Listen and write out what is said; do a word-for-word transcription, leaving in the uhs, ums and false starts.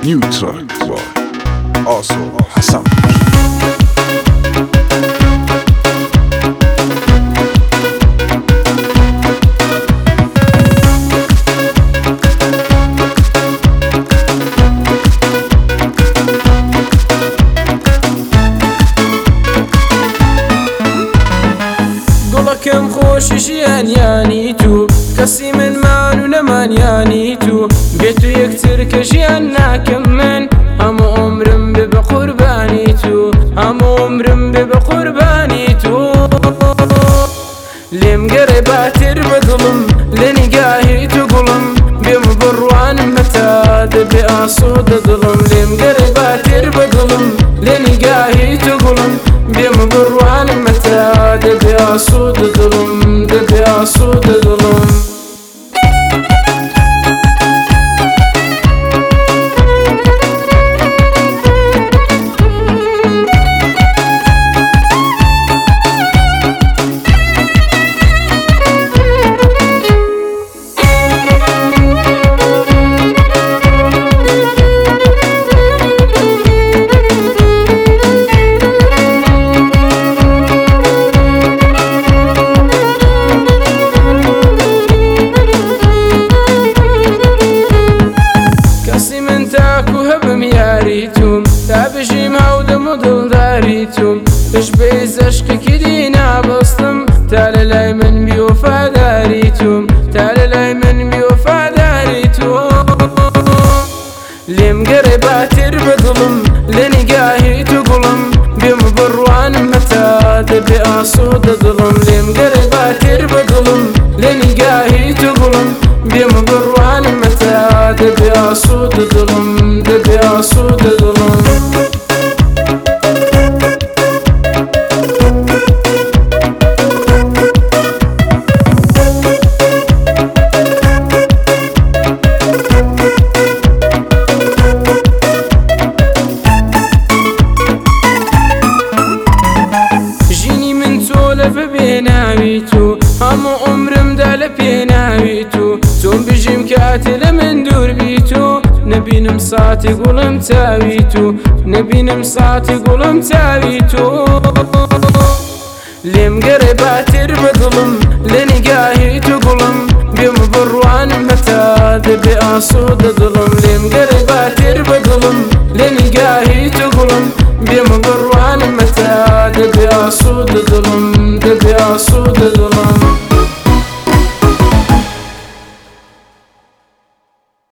New track by also Hassan. كم خوش ژیانیانی تو کەسی من مان و نەمانیانی تو بێت و یەکتر کە ژیان ناکەم من هەموو عمرم بێ بە قوربانی تو هەموو عمرم بێ بە قوربانی تو لێم گەڕێ باتر بە دڵم لە نیگاهی تو گوڵم بێم بڕوانم هەتا دەبێ ئاسۆدە دڵم لێم گەڕێ باتر بە دڵم لە نیگاهی تو گوڵم بێم بڕوانم هەتا دەبێ ئاسۆدە دڵم دەبێ ئاسۆدە دڵم تا بژیم هەودەم و دڵداری توم پشت بەی زەشقێکی دی نابەستم تا لە لای من بیوەفاداری توم تا لە لای من بیوەفاداری توم لێم گەڕێ باتر بە دڵم لە نیگاهی تو گوڵم بێم بڕوانم هەتا دەبێ ئاسۆدە دڵم لێم گەڕێ باتر بە دڵم لە نیگاهی تو گوڵم بێم بڕوانم هەتا دەبێ ئاسۆدە دڵم دەبێ ئاسۆدە دڵم بێناوی تو هەموو عمرمدا لە پێناوی تو چۆن بژیم کاتێ لە من دوور بی تو نەبینم ساتی گوڵم چاوی تو نەبینم ساتی گوڵم چاوی تو لێم گەڕێ باتر بە دڵم لە نیگاهی تو گوڵم بێم بڕوانم هەتا دەبێ ئاسۆدە دڵم لێم گەڕێ باتر بە دڵم لە نیگاهی تو گوڵم بێم بڕوانم هەتا دەبێ ئاسۆدە دڵم دەبێ ئاسۆدە دڵم